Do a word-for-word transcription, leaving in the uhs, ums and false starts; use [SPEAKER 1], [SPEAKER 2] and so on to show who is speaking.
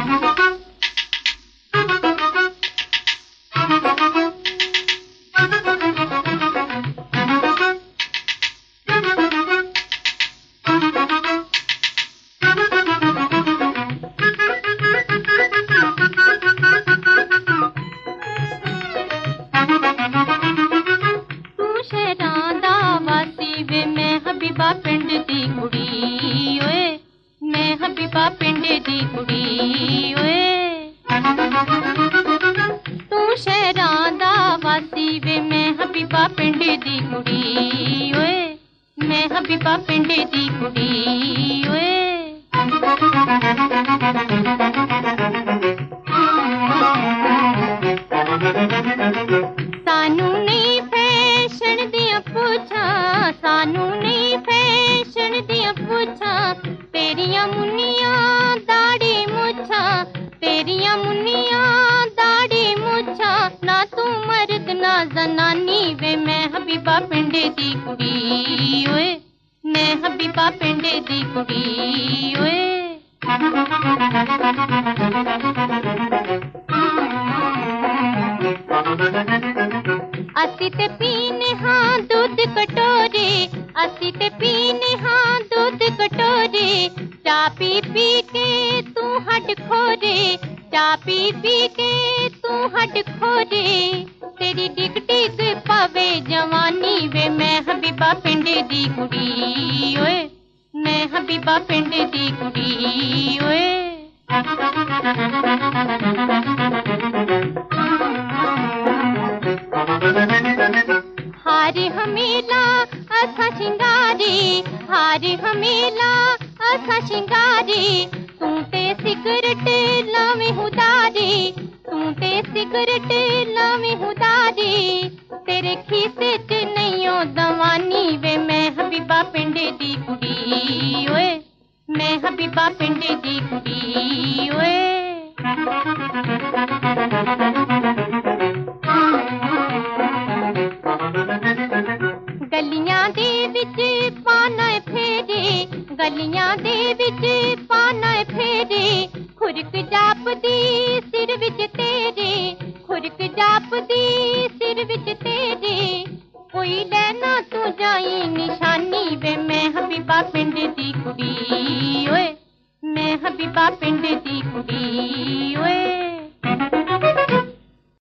[SPEAKER 1] Habiba पिंड दी कुड़ी ओए, मैं हबीबा पिंड दी कुड़ी ओए। तू शहरां दा वासी वे, मैं हबीबा पिंड दी कुड़ी ओए, मैं हबीबा पिंड दी कुड़ी ओए। सानू नहीं फैशन दियां पूछां, सानू नहीं फैशन दियां पूछां, तेरियां मुन्नियां दाढ़ी मुछां, तेरियां मुन्नियां दाढ़ी मुछां। ना तू मर्द ना जनानी वे, मैं हबीबा पिंड दी कुड़ी ओए, मैं हबीबा पिंड दी कुड़ी ओए। असी ते पीने हाँ दूध कटोरे, असी ते पीने हाँ दूध कटोरे, चा पी पी के तू हड खोरे, चा पी पी के तू हड खोरे। तेरी डिग डिग पावे जवानी वे, मैं हबीबा पिंड दी कुड़ी ओए, मैं हबीबा पिंड दी कुड़ी ओए। हारे हमेला असा शिंगारी, हारे हमेला असा शिंगारी, तू ते सिगरेट लावे हुदारी, तू ते सिगरेट लावे हुदारी। तेरे खीसे च नहीं ओ दवानी वे, मैं हबीबा पिंड दी कुड़ी ओए, मैं हबीबा पिंड दी कुड़ी ओए। गलियां दे विच पाना फेरे, गलियां दे विच पाना फेरे, खुरक जापदी सिर विच तेरे, खुरक जापदी सिर विच तेरे। कोई लेना तू जाई निशानी वे, मैं हबीबा पिंड दी कुड़ी ओए, मैं हबीबा पिंड दी कुड़ी ओए।